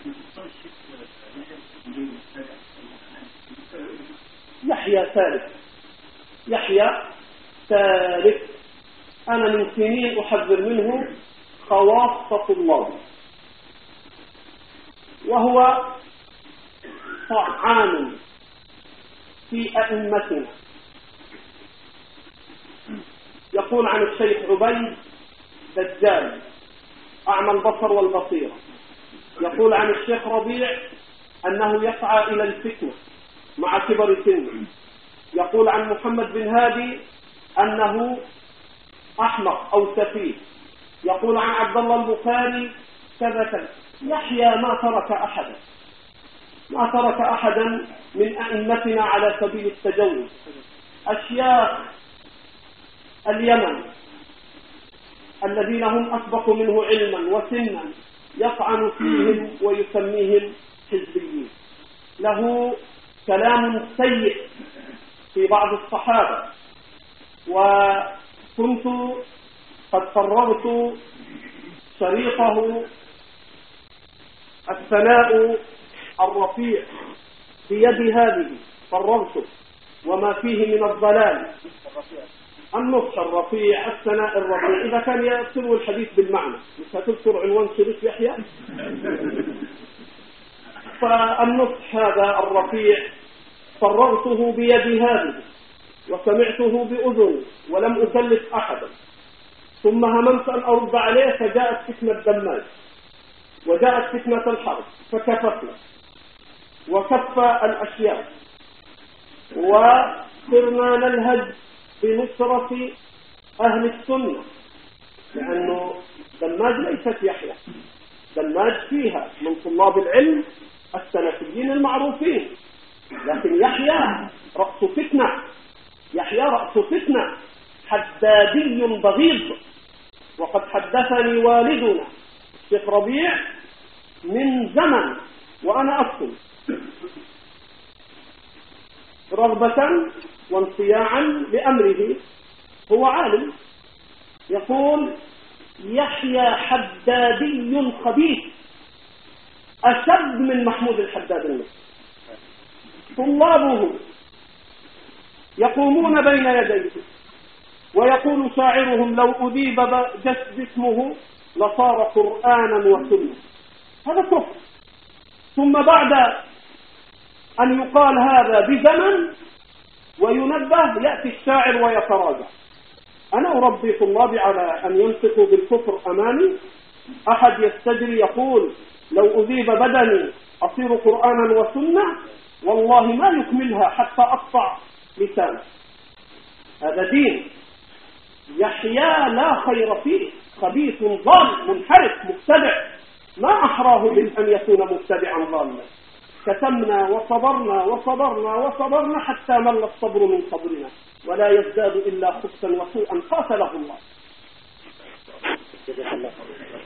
يحيى ثالث، يحيى ثالث، أنا من سنين أحذر منه خواص طلاب، وهو طعان في أئمتنا. يقول عن الشيخ عبيد دجال أعمى البصر والبصيرة. يقول عن الشيخ ربيع أنه يسعى إلى الفتنة مع كبر سنه. يقول عن محمد بن هادي أنه أحمق أو سفيه. يقول عن عبد الله البخاري كذا. يحيى ما ترك أحدا من أئمتنا على سبيل التجوز. أشياخ اليمن الذين هم أسبق منه علما وسنا يطعن فيهم ويسميهم حزبيين. له كلام سيء في بعض الصحابة، وكنت قد فرغت شريطه الثناء الرفيع بيد هذه، فرغته وما فيه من الضلال، النصح الرفيع، الثناء الرفيع. إذا كان يكتب الحديث بالمعنى مش هتذكر عنوان شريف يحيى. فالنصح هذا الرفيع فرغته بيد هذه وسمعته بأذن ولم أكلف أحدا، ثم هممت أن أرد عليه فجاءت فتنة دماج وجاءت فتنة الحرب فكفتنا وكف الأشياء، وصرنا نلهج بنصرة أهل السنة، لأنه دماج ليست يحيى، دماج فيها من طلاب العلم السلفيين المعروفين، لكن يحيى رأس فتنة، يحيى رأس فتنة حدادي بغيض. وقد حدثني والدنا الشيخ ربيع من زمن وأنا أكتب رغبة وانصياعا لأمره، هو عالم، يقول يحيى حدادي خبيث أشد من محمود الحداد المصري. طلابه يقومون بين يديه ويقول شاعرهم لو أذيب جسمه لصار قرآنا وسنة. هذا كفر. ثم بعد أن يقال هذا بزمن وينبه يأتي الشاعر ويتراجع. أنا أربي طلابي على أن ينطقوا بالكفر أمامي. أحد يستجري يقول لو أذيب بدني أصير قرآنا وسنة، والله ما يكملها حتى أقطع لسانه. هذا دين. يحيى لا خير فيه، خبيث ضال منحرف مبتدع، ما أحراه من أن يكون مبتدعا ضالا. كتمنا وصبرنا وصبرنا وصبرنا حتى مل الصبر من صبرنا، ولا يزداد إلا خبثا وسوءا قاتله الله.